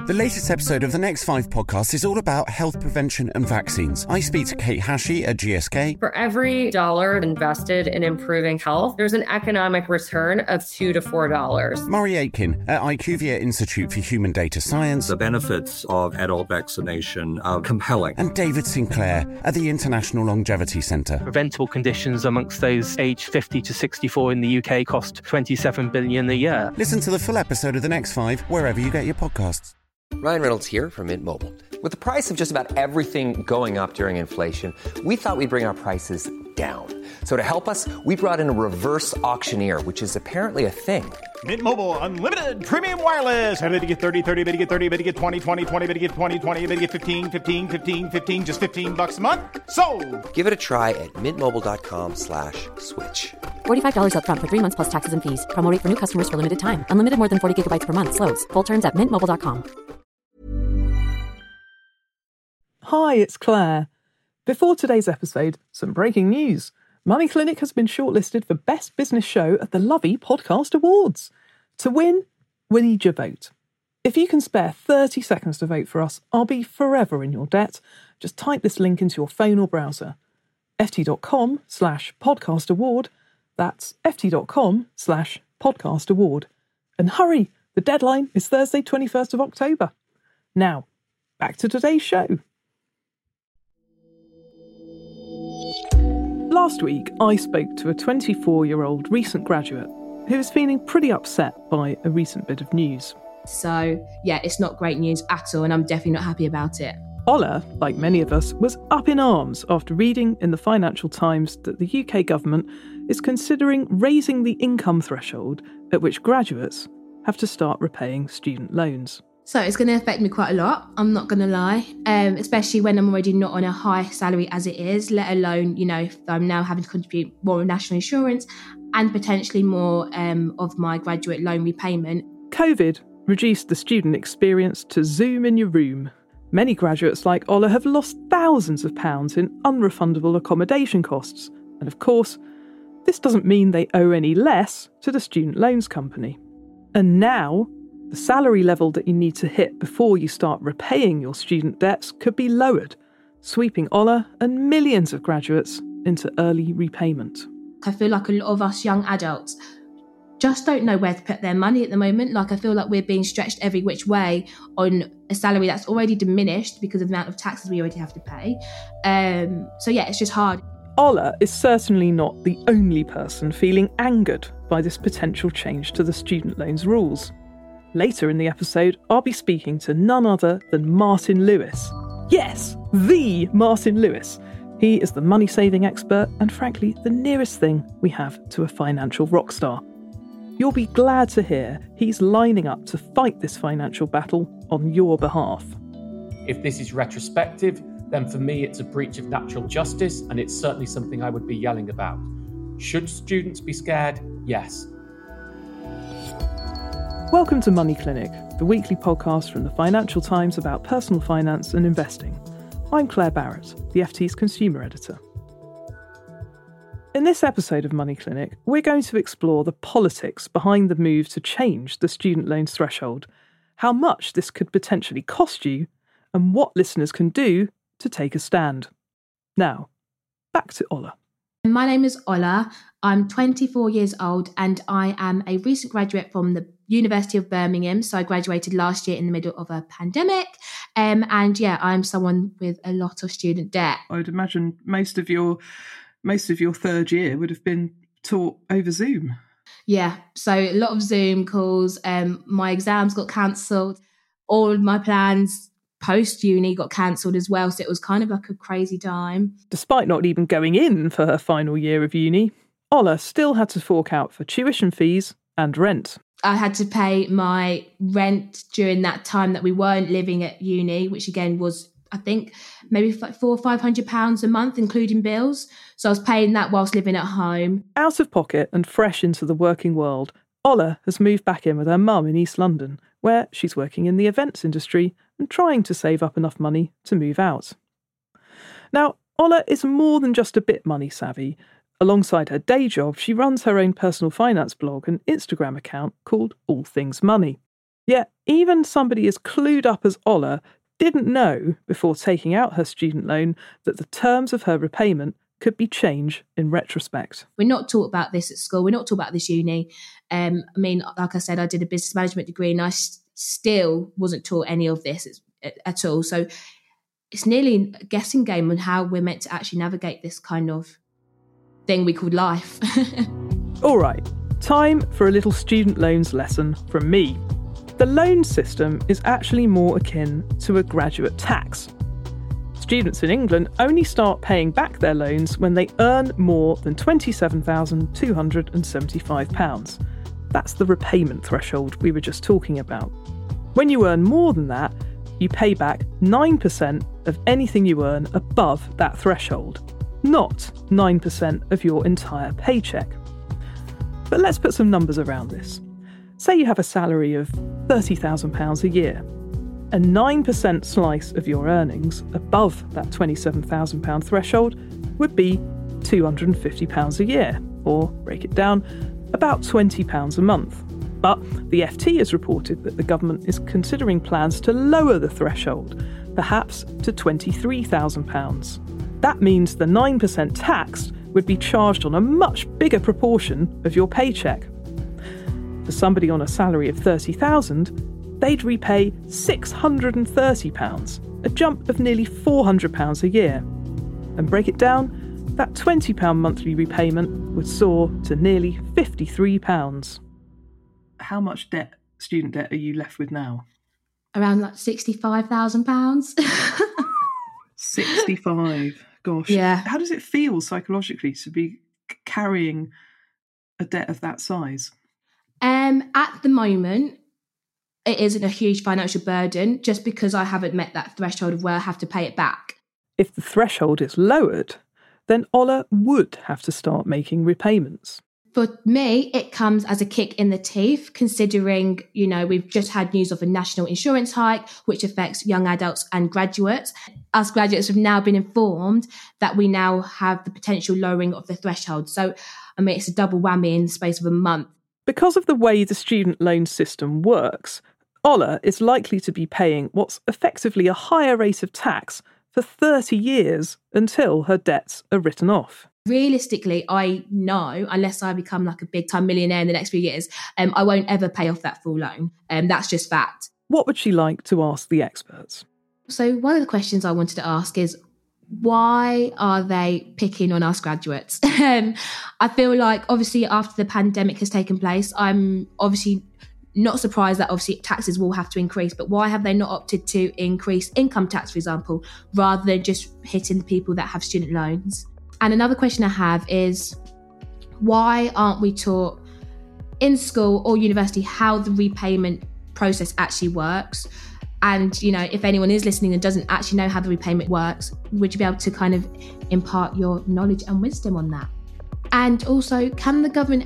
The latest episode of the Next 5 podcast is all about health prevention and vaccines. I speak to Kate Hashey at GSK. For every dollar invested in improving health, there's an economic return of $2 to $4. Murray Aitken at IQVIA Institute for Human Data Science. The benefits of adult vaccination are compelling. And David Sinclair at the International Longevity Centre. Preventable conditions amongst those aged 50 to 64 in the UK cost $27 billion a year. Listen to the full episode of the Next 5 wherever you get your podcasts. Ryan Reynolds here from Mint Mobile. With the price of just about everything going up during inflation, we thought we'd bring our prices down. So to help us, we brought in a reverse auctioneer, which is apparently a thing. Mint Mobile Unlimited Premium Wireless. How to get 30, 30, bit to get 30, bit to get 20, 20, 20, bit to get 20, 20, bit to get 15, 15, 15, 15, just $15 a month? Sold! Give it a try at mintmobile.com/switch. $45 up front for 3 months plus taxes and fees. Promo rate for new customers for limited time. Unlimited more than 40 gigabytes per month. Slows full terms at mintmobile.com. Hi, it's Claire. Before today's episode, some breaking news. Money Clinic has been shortlisted for Best Business Show at the Lovey Podcast Awards. To win, we need your vote. If you can spare 30 seconds to vote for us, I'll be forever in your debt. Just type this link into your phone or browser. ft.com/podcast award. That's ft.com/podcast award. And hurry, the deadline is Thursday, 21st of October. Now, back to today's show. Last week, I spoke to a 24-year-old recent graduate who was feeling pretty upset by a recent bit of news. So, yeah, it's not great news at all, and I'm definitely not happy about it. Ola, like many of us, was up in arms after reading in the Financial Times that the UK government is considering raising the income threshold at which graduates have to start repaying student loans. So it's going to affect me quite a lot, I'm not going to lie, especially when I'm already not on a high salary as it is, let alone, if I'm now having to contribute more of national insurance and potentially more of my graduate loan repayment. COVID reduced the student experience to Zoom in your room. Many graduates like Ola have lost thousands of pounds in unrefundable accommodation costs. And of course, this doesn't mean they owe any less to the student loans company. And now, the salary level that you need to hit before you start repaying your student debts could be lowered, sweeping Ola and millions of graduates into early repayment. I feel like a lot of us young adults just don't know where to put their money at the moment. I feel like we're being stretched every which way on a salary that's already diminished because of the amount of taxes we already have to pay. So yeah, it's just hard. Ola is certainly not the only person feeling angered by this potential change to the student loans rules. Later in the episode, I'll be speaking to none other than Martin Lewis. Yes, the Martin Lewis. He is the money-saving expert and, frankly, the nearest thing we have to a financial rock star. You'll be glad to hear he's lining up to fight this financial battle on your behalf. If this is retrospective, then for me it's a breach of natural justice, and it's certainly something I would be yelling about. Should students be scared? Yes. Welcome to Money Clinic, the weekly podcast from the Financial Times about personal finance and investing. I'm Claire Barrett, the FT's consumer editor. In this episode of Money Clinic, we're going to explore the politics behind the move to change the student loans threshold, how much this could potentially cost you, and what listeners can do to take a stand. Now, back to Ola. My name is Ola. I'm 24 years old and I am a recent graduate from the University of Birmingham. So I graduated last year in the middle of a pandemic. And yeah, I'm someone with a lot of student debt. I would imagine most of your third year would have been taught over Zoom. Yeah, so a lot of Zoom calls. My exams got cancelled. All of my plans post-uni got cancelled as well, so it was kind of like a crazy time. Despite not even going in for her final year of uni, Ola still had to fork out for tuition fees and rent. I had to pay my rent during that time that we weren't living at uni, which again was, I think, maybe like £400 or £500 a month, including bills. So I was paying that whilst living at home. Out of pocket and fresh into the working world, Ola has moved back in with her mum in East London, where she's working in the events industry and trying to save up enough money to move out. Now, Ola is more than just a bit money savvy. Alongside her day job, she runs her own personal finance blog and Instagram account called All Things Money. Yet, even somebody as clued up as Ola didn't know, before taking out her student loan, that the terms of her repayment could be changed in retrospect. We're not taught about this at school. We're not taught about this uni. Like I said, I did a business management degree and I still wasn't taught any of this at all. So it's nearly a guessing game on how we're meant to actually navigate this kind of thing we call life. All right, time for a little student loans lesson from me. The loan system is actually more akin to a graduate tax. Students in England only start paying back their loans when they earn more than £27,275. That's the repayment threshold we were just talking about. When you earn more than that, you pay back 9% of anything you earn above that threshold, not 9% of your entire paycheck. But let's put some numbers around this. Say you have a salary of £30,000 a year. A 9% slice of your earnings above that £27,000 threshold would be £250 a year, or, break it down, about £20 a month. But the FT has reported that the government is considering plans to lower the threshold, perhaps to £23,000. That means the 9% tax would be charged on a much bigger proportion of your paycheck. For somebody on a salary of £30,000, they'd repay £630, a jump of nearly £400 a year. And break it down, that £20 monthly repayment would soar to nearly £53. How much student debt are you left with now? Around like £65,000. 65. Gosh. Yeah. How does it feel psychologically to be carrying a debt of that size? At the moment, it isn't a huge financial burden just because I haven't met that threshold of where I have to pay it back. If the threshold is lowered, then Ola would have to start making repayments. For me, it comes as a kick in the teeth, considering, we've just had news of a national insurance hike, which affects young adults and graduates. Us graduates have now been informed that we now have the potential lowering of the threshold. So, it's a double whammy in the space of a month. Because of the way the student loan system works, Ola is likely to be paying what's effectively a higher rate of tax for 30 years until her debts are written off. Realistically, I know, unless I become like a big-time millionaire in the next few years, I won't ever pay off that full loan. That's just fact. What would she like to ask the experts? So one of the questions I wanted to ask is, why are they picking on us graduates? I feel like, obviously, after the pandemic has taken place, I'm obviously not surprised that obviously taxes will have to increase, but why have they not opted to increase income tax, for example, rather than just hitting the people that have student loans? And another question I have is, why aren't we taught in school or university how the repayment process actually works? And, if anyone is listening and doesn't actually know how the repayment works, would you be able to kind of impart your knowledge and wisdom on that? And also, can the government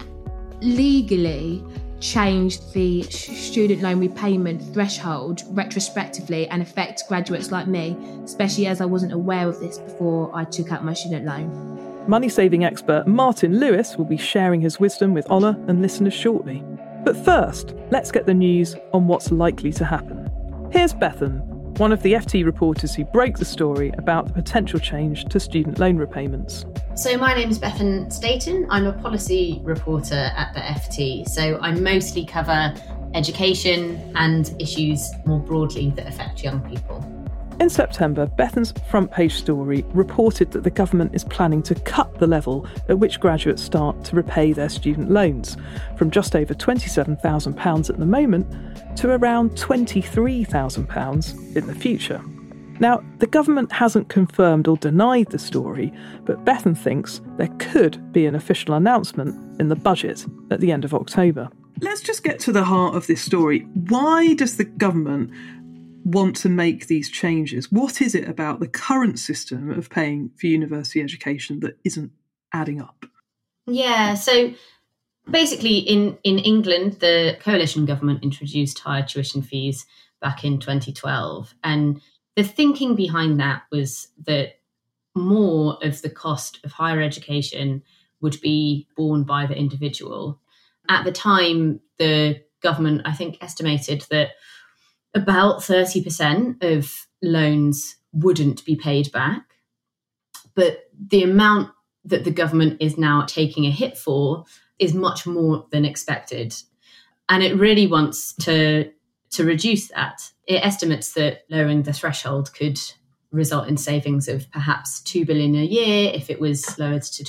legally change the student loan repayment threshold retrospectively and affect graduates like me, especially as I wasn't aware of this before I took out my student loan? Money-saving expert Martin Lewis will be sharing his wisdom with Ola and listeners shortly. But first, let's get the news on what's likely to happen. Here's Bethan, one of the FT reporters who broke the story about the potential change to student loan repayments. So my name is Bethan Staton. I'm a policy reporter at the FT. So I mostly cover education and issues more broadly that affect young people. In September, Bethan's front page story reported that the government is planning to cut the level at which graduates start to repay their student loans, from just over £27,000 at the moment to around £23,000 in the future. Now, the government hasn't confirmed or denied the story, but Bethan thinks there could be an official announcement in the budget at the end of October. Let's just get to the heart of this story. Why does the government want to make these changes? What is it about the current system of paying for university education that isn't adding up? Yeah, so basically in England, the coalition government introduced higher tuition fees back in 2012. And the thinking behind that was that more of the cost of higher education would be borne by the individual. At the time, the government, I think, estimated that about 30% of loans wouldn't be paid back. But the amount that the government is now taking a hit for is much more than expected. And it really wants to reduce that. It estimates that lowering the threshold could result in savings of perhaps £2 billion a year if it was lowered to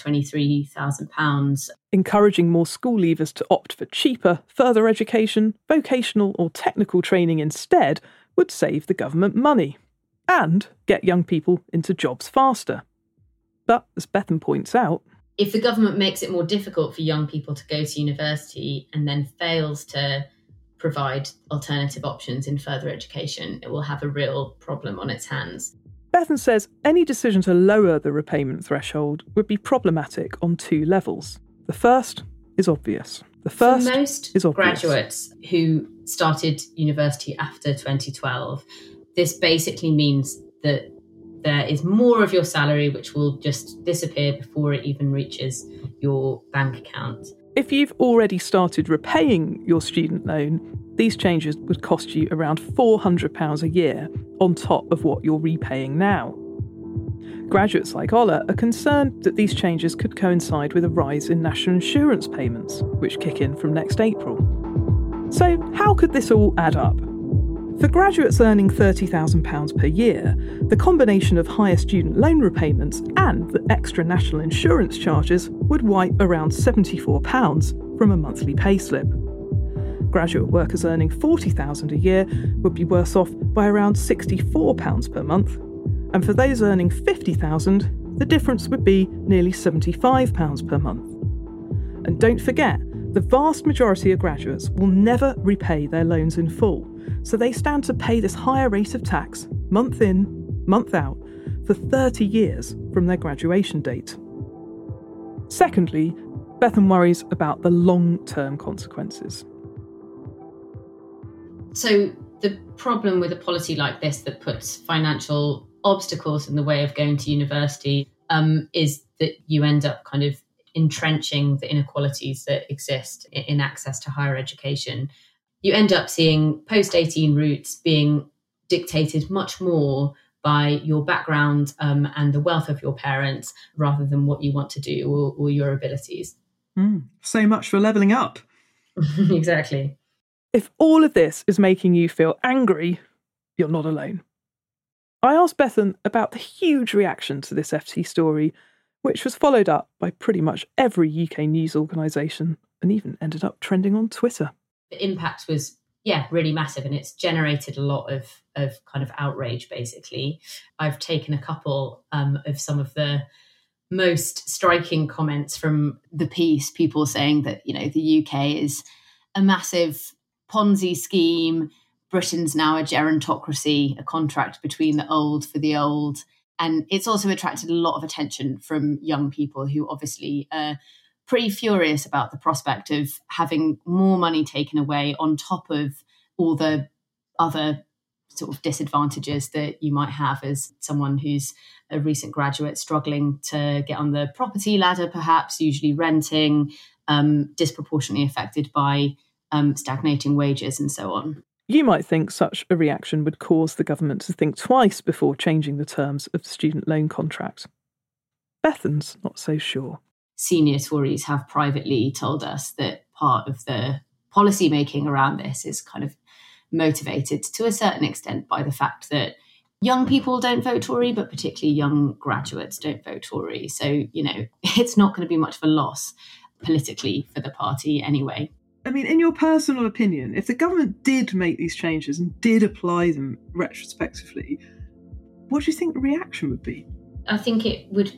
£23,000. Encouraging more school leavers to opt for cheaper, further education, vocational or technical training instead would save the government money and get young people into jobs faster. But, as Bethan points out, if the government makes it more difficult for young people to go to university and then fails to provide alternative options in further education, it will have a real problem on its hands. Bethan says any decision to lower the repayment threshold would be problematic on two levels. The first is obvious. For most graduates who started university after 2012, this basically means that there is more of your salary which will just disappear before it even reaches your bank account. If you've already started repaying your student loan, these changes would cost you around £400 a year on top of what you're repaying now. Graduates like Ola are concerned that these changes could coincide with a rise in national insurance payments, which kick in from next April. So how could this all add up? For graduates earning £30,000 per year, the combination of higher student loan repayments and the extra national insurance charges would wipe around £74 from a monthly payslip. Graduate workers earning £40,000 a year would be worse off by around £64 per month, and for those earning £50,000, the difference would be nearly £75 per month. And don't forget, the vast majority of graduates will never repay their loans in full, so they stand to pay this higher rate of tax month in, month out, for 30 years from their graduation date. Secondly, Bethan worries about the long-term consequences. So the problem with a policy like this that puts financial obstacles in the way of going to university is that you end up kind of entrenching the inequalities that exist in access to higher education. You end up seeing post-18 routes being dictated much more by your background and the wealth of your parents rather than what you want to do or your abilities. So much for levelling up. Exactly. If all of this is making you feel angry, you're not alone. I asked Bethan about the huge reaction to this FT story, which was followed up by pretty much every UK news organisation and even ended up trending on Twitter. The impact was, really massive, and it's generated a lot of kind of outrage, basically. I've taken a couple of some of the most striking comments from the piece, people saying that, the UK is a massive Ponzi scheme, Britain's now a gerontocracy, a contract between the old for the old. And it's also attracted a lot of attention from young people who obviously are pretty furious about the prospect of having more money taken away on top of all the other sort of disadvantages that you might have as someone who's a recent graduate struggling to get on the property ladder, perhaps, usually renting, disproportionately affected by stagnating wages and so on. You might think such a reaction would cause the government to think twice before changing the terms of the student loan contract. Bethan's not so sure. Senior Tories have privately told us that part of the policy making around this is kind of motivated to a certain extent by the fact that young people don't vote Tory, but particularly young graduates don't vote Tory. So, it's not going to be much of a loss politically for the party anyway. I mean, in your personal opinion, if the government did make these changes and did apply them retrospectively, what do you think the reaction would be? I think it would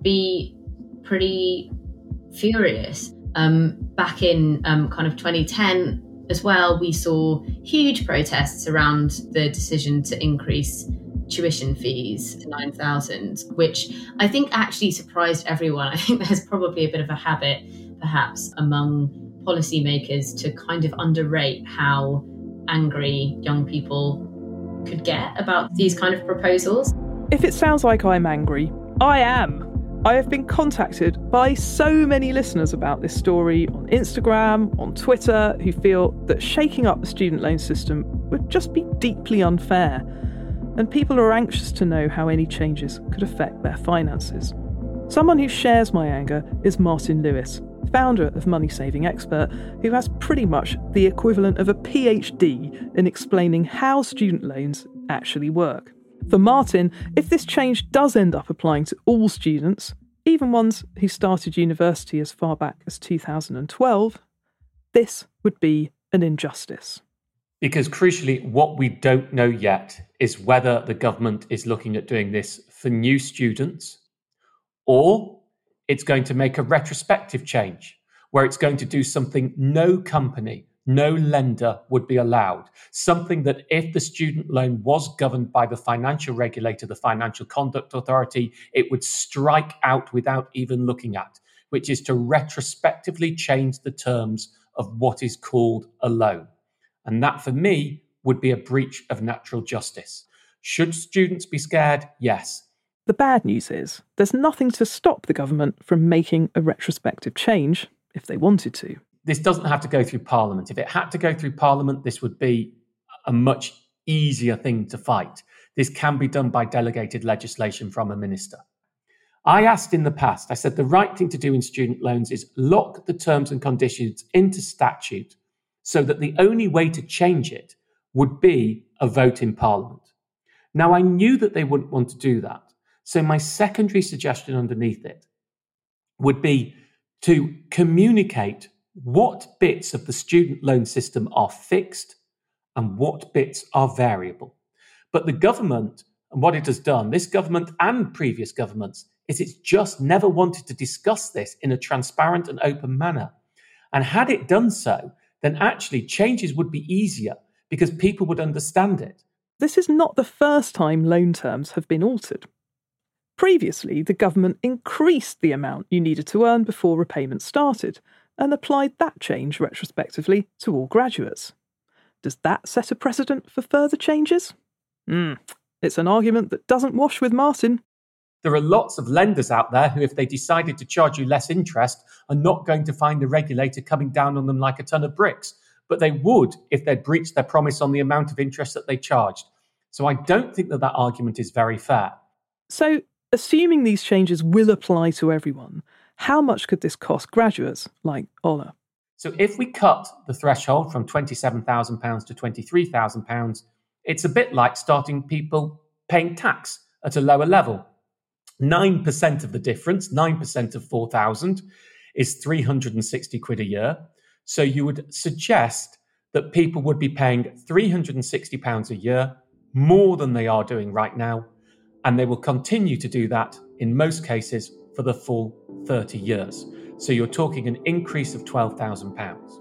be pretty furious. Back in kind of 2010 as well, we saw huge protests around the decision to increase tuition fees to 9,000, which I think actually surprised everyone. I think there's probably a bit of a habit, perhaps, among policymakers to kind of underrate how angry young people could get about these kind of proposals. If it sounds like I'm angry, I am. I have been contacted by so many listeners about this story on Instagram, on Twitter, who feel that shaking up the student loan system would just be deeply unfair, and people are anxious to know how any changes could affect their finances. Someone who shares my anger is Martin Lewis, founder of Money Saving Expert, who has pretty much the equivalent of a PhD in explaining how student loans actually work. For Martin, if this change does end up applying to all students, even ones who started university as far back as 2012, this would be an injustice. Because crucially, what we don't know yet is whether the government is looking at doing this for new students, or it's going to make a retrospective change where it's going to do something no company, no lender would be allowed. Something that if the student loan was governed by the financial regulator, the Financial Conduct Authority, it would strike out without even looking at, which is to retrospectively change the terms of what is called a loan. And that, for me, would be a breach of natural justice. Should students be scared? Yes. The bad news is there's nothing to stop the government from making a retrospective change if they wanted to. This doesn't have to go through Parliament. If it had to go through Parliament, this would be a much easier thing to fight. This can be done by delegated legislation from a minister. I asked in the past, I said the right thing to do in student loans is lock the terms and conditions into statute so that the only way to change it would be a vote in Parliament. Now, I knew that they wouldn't want to do that. So my secondary suggestion underneath it would be to communicate what bits of the student loan system are fixed and what bits are variable. But the government, and what it has done, this government and previous governments, is it's just never wanted to discuss this in a transparent and open manner. And had it done so, then actually changes would be easier because people would understand it. This is not the first time loan terms have been altered. Previously, the government increased the amount you needed to earn before repayment started and applied that change retrospectively to all graduates. Does that set a precedent for further changes? It's an argument that doesn't wash with Martin. There are lots of lenders out there who, if they decided to charge you less interest, are not going to find the regulator coming down on them like a ton of bricks. But they would if they'd breached their promise on the amount of interest that they charged. So I don't think that argument is very fair. So, assuming these changes will apply to everyone, how much could this cost graduates like Ola? So if we cut the threshold from £27,000 to £23,000, it's a bit like starting people paying tax at a lower level. 9% of the difference, 9% of 4,000 is 360 quid a year. So you would suggest that people would be paying £360 a year, more than they are doing right now, and they will continue to do that in most cases for the full 30 years. So you're talking an increase of £12,000.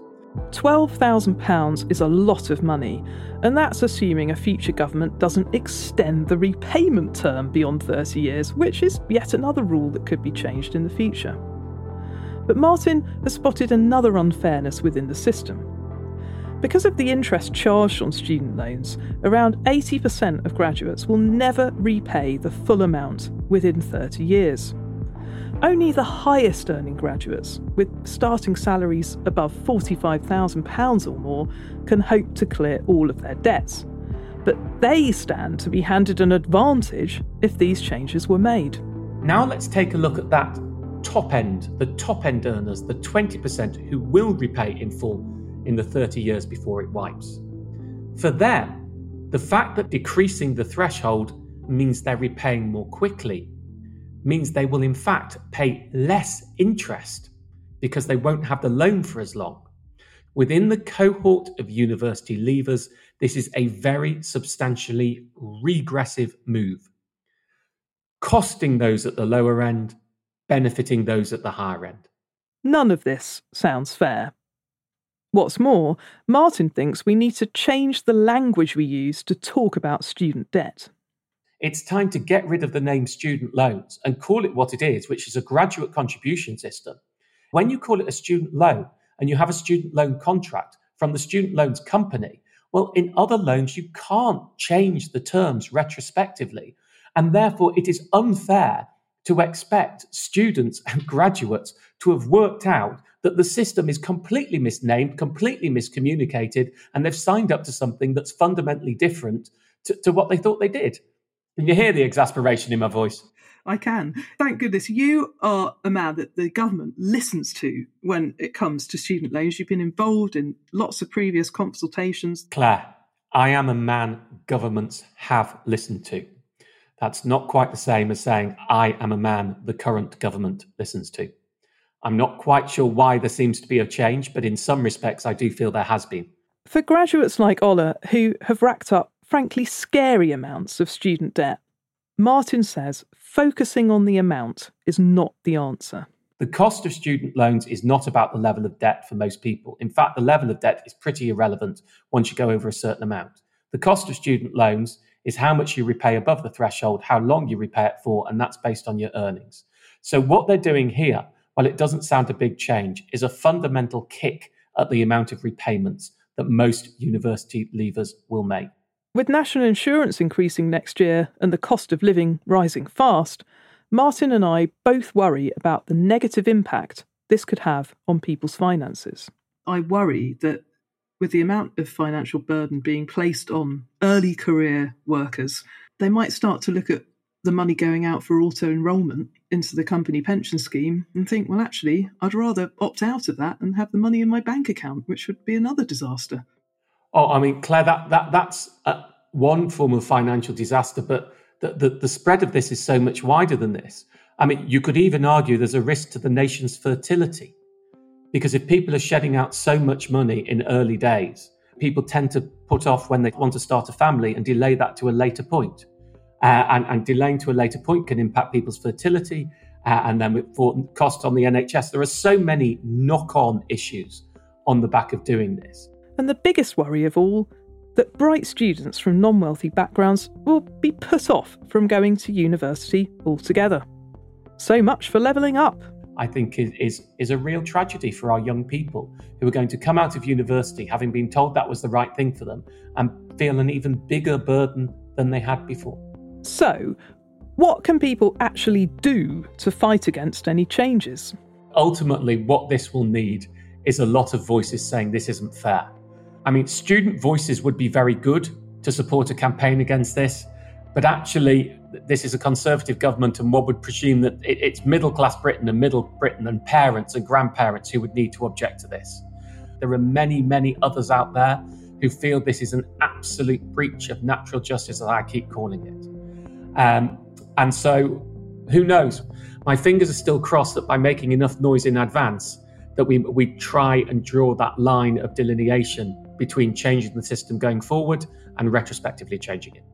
£12,000 is a lot of money, and that's assuming a future government doesn't extend the repayment term beyond 30 years, which is yet another rule that could be changed in the future. But Martin has spotted another unfairness within the system. Because of the interest charged on student loans, around 80% of graduates will never repay the full amount within 30 years. Only the highest earning graduates, with starting salaries above £45,000 or more, can hope to clear all of their debts. But they stand to be handed an advantage if these changes were made. Now let's take a look at that top end, the top end earners, the 20% who will repay in full in the 30 years before it wipes. For them, the fact that decreasing the threshold means they're repaying more quickly means they will in fact pay less interest because they won't have the loan for as long. Within the cohort of university leavers, this is a very substantially regressive move, costing those at the lower end, benefiting those at the higher end. None of this sounds fair. What's more, Martin thinks we need to change the language we use to talk about student debt. It's time to get rid of the name student loans and call it what it is, which is a graduate contribution system. When you call it a student loan and you have a student loan contract from the student loans company, well, in other loans, you can't change the terms retrospectively. And therefore, it is unfair to expect students and graduates to have worked out that the system is completely misnamed, completely miscommunicated, and they've signed up to something that's fundamentally different to what they thought they did. Can you hear the exasperation in my voice? I can. Thank goodness you are a man that the government listens to when it comes to student loans. You've been involved in lots of previous consultations. Claire, I am a man governments have listened to. That's not quite the same as saying I am a man the current government listens to. I'm not quite sure why there seems to be a change, but in some respects I do feel there has been. For graduates like Ola, who have racked up frankly scary amounts of student debt, Martin says focusing on the amount is not the answer. The cost of student loans is not about the level of debt for most people. In fact, the level of debt is pretty irrelevant once you go over a certain amount. The cost of student loans is how much you repay above the threshold, how long you repay it for, and that's based on your earnings. So what they're doing here, while it doesn't sound a big change, is a fundamental kick at the amount of repayments that most university leavers will make. With national insurance increasing next year and the cost of living rising fast, Martin and I both worry about the negative impact this could have on people's finances. I worry that with the amount of financial burden being placed on early career workers, they might start to look at the money going out for auto-enrolment into the company pension scheme and think, well, actually, I'd rather opt out of that and have the money in my bank account, which would be another disaster. Oh, I mean, Claire, that's one form of financial disaster, but the spread of this is so much wider than this. I mean, you could even argue there's a risk to the nation's fertility, because if people are shedding out so much money in early days, people tend to put off when they want to start a family and delay that to a later point. And delaying to a later point can impact people's fertility, and then for costs on the NHS. There are so many knock-on issues on the back of doing this. And the biggest worry of all, that bright students from non-wealthy backgrounds will be put off from going to university altogether. So much for levelling up. I think is a real tragedy for our young people who are going to come out of university having been told that was the right thing for them and feel an even bigger burden than they had before. So, what can people actually do to fight against any changes? Ultimately, what this will need is a lot of voices saying this isn't fair. I mean, student voices would be very good to support a campaign against this, but actually, this is a Conservative government, and one would presume that it's middle-class Britain and parents and grandparents who would need to object to this. There are many, many others out there who feel this is an absolute breach of natural justice, as I keep calling it. And so, who knows? My fingers are still crossed that by making enough noise in advance, that we try and draw that line of delineation between changing the system going forward and retrospectively changing it.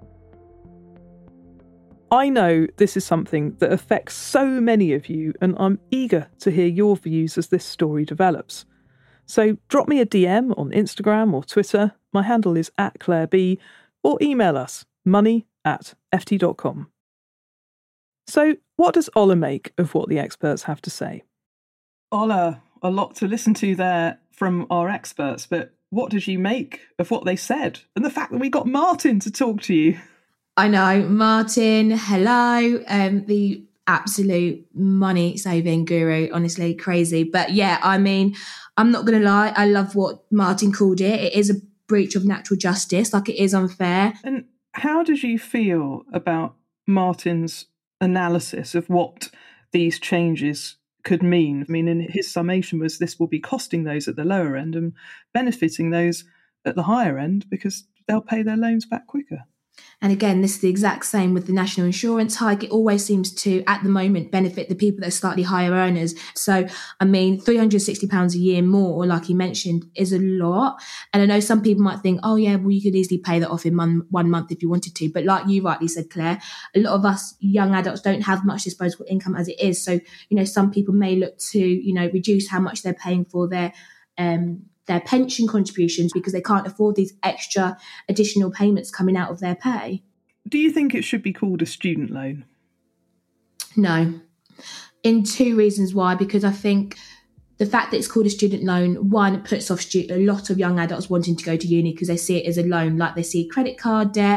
I know this is something that affects so many of you, and I'm eager to hear your views as this story develops. So drop me a DM on Instagram or Twitter. My handle is @ClaireB, or email us money@ft.com. So what does Ola make of what the experts have to say? Ola, a lot to listen to there from our experts, but what did you make of what they said and the fact that we got Martin to talk to you? I know, Martin, hello, the absolute money-saving guru, honestly, crazy. But yeah, I mean, I'm not going to lie, I love what Martin called it. It is a breach of natural justice, like it is unfair. And how did you feel about Martin's analysis of what these changes could mean? I mean, in his summation was this will be costing those at the lower end and benefiting those at the higher end because they'll pay their loans back quicker. And again, this is the exact same with the national insurance hike. It always seems to, at the moment, benefit the people that are slightly higher earners. So, I mean, £360 a year more, like you mentioned, is a lot. And I know some people might think, oh, yeah, well, you could easily pay that off in 1 month if you wanted to. But like you rightly said, Claire, a lot of us young adults don't have much disposable income as it is. So, you know, some people may look to, you know, reduce how much they're paying for their pension contributions because they can't afford these extra additional payments coming out of their pay. Do you think it should be called a student loan? No. In 2 reasons why. Because I think the fact that it's called a student loan, one, it puts off a lot of young adults wanting to go to uni because they see it as a loan, like they see credit card debt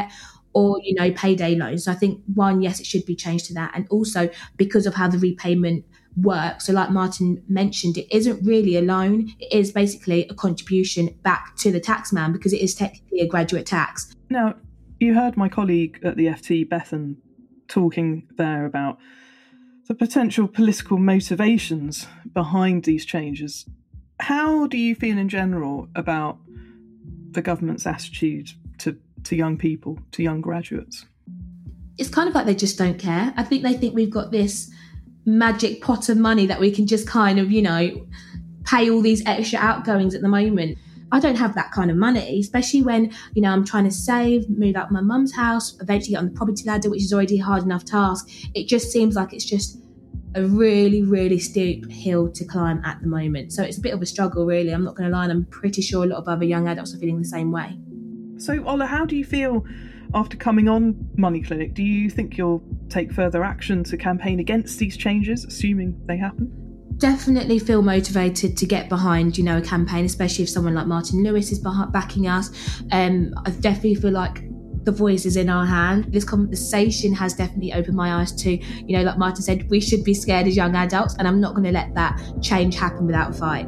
or, payday loans. So I think, one, yes, it should be changed to that. And also because of how the repayment works. So like Martin mentioned, it isn't really a loan. It is basically a contribution back to the taxman because it is technically a graduate tax. Now, you heard my colleague at the FT, Bethan, talking there about the potential political motivations behind these changes. How do you feel in general about the government's attitude to young people, to young graduates? It's kind of like they just don't care. I think they think we've got this magic pot of money that we can just kind of, pay all these extra outgoings at the moment. I don't have that kind of money, especially when, I'm trying to save, move out my mum's house, eventually get on the property ladder, which is already a hard enough task. It just seems like it's just a really, really steep hill to climb at the moment. So it's a bit of a struggle, really. I'm not going to lie, and I'm pretty sure a lot of other young adults are feeling the same way. So, Ola, how do you feel after coming on Money Clinic? Do you think you'll take further action to campaign against these changes, assuming they happen? Definitely feel motivated to get behind, a campaign, especially if someone like Martin Lewis is backing us. I definitely feel like the voice is in our hand. This conversation has definitely opened my eyes to, like Martin said, we should be scared as young adults, and I'm not going to let that change happen without a fight.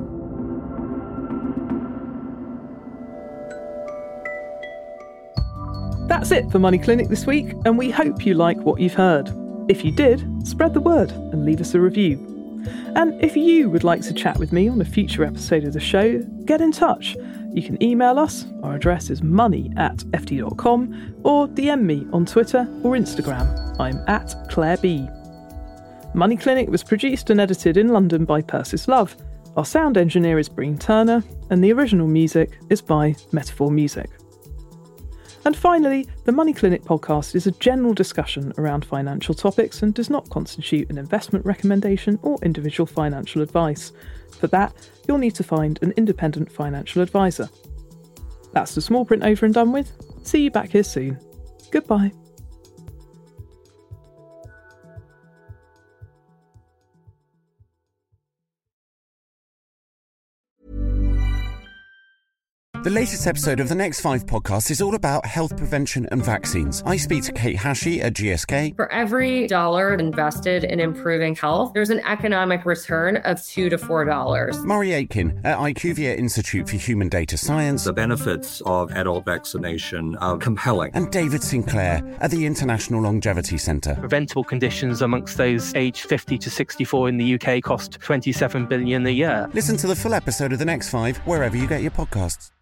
That's it for Money Clinic this week, and we hope you like what you've heard. If you did, spread the word and leave us a review. And if you would like to chat with me on a future episode of the show, get in touch. You can email us, our address is money@ft.com, or DM me on Twitter or Instagram. I'm @ClaireB. Money Clinic was produced and edited in London by Persis Love. Our sound engineer is Breen Turner, and the original music is by Metaphor Music. And finally, the Money Clinic podcast is a general discussion around financial topics and does not constitute an investment recommendation or individual financial advice. For that, you'll need to find an independent financial advisor. That's the small print over and done with. See you back here soon. Goodbye. The latest episode of the Next 5 podcast is all about health prevention and vaccines. I speak to Kate Hashey at GSK. For every dollar invested in improving health, there's an economic return of $2 to $4. Murray Aitken at IQVIA Institute for Human Data Science. The benefits of adult vaccination are compelling. And David Sinclair at the International Longevity Centre. Preventable conditions amongst those aged 50 to 64 in the UK cost $27 billion a year. Listen to the full episode of the Next 5 wherever you get your podcasts.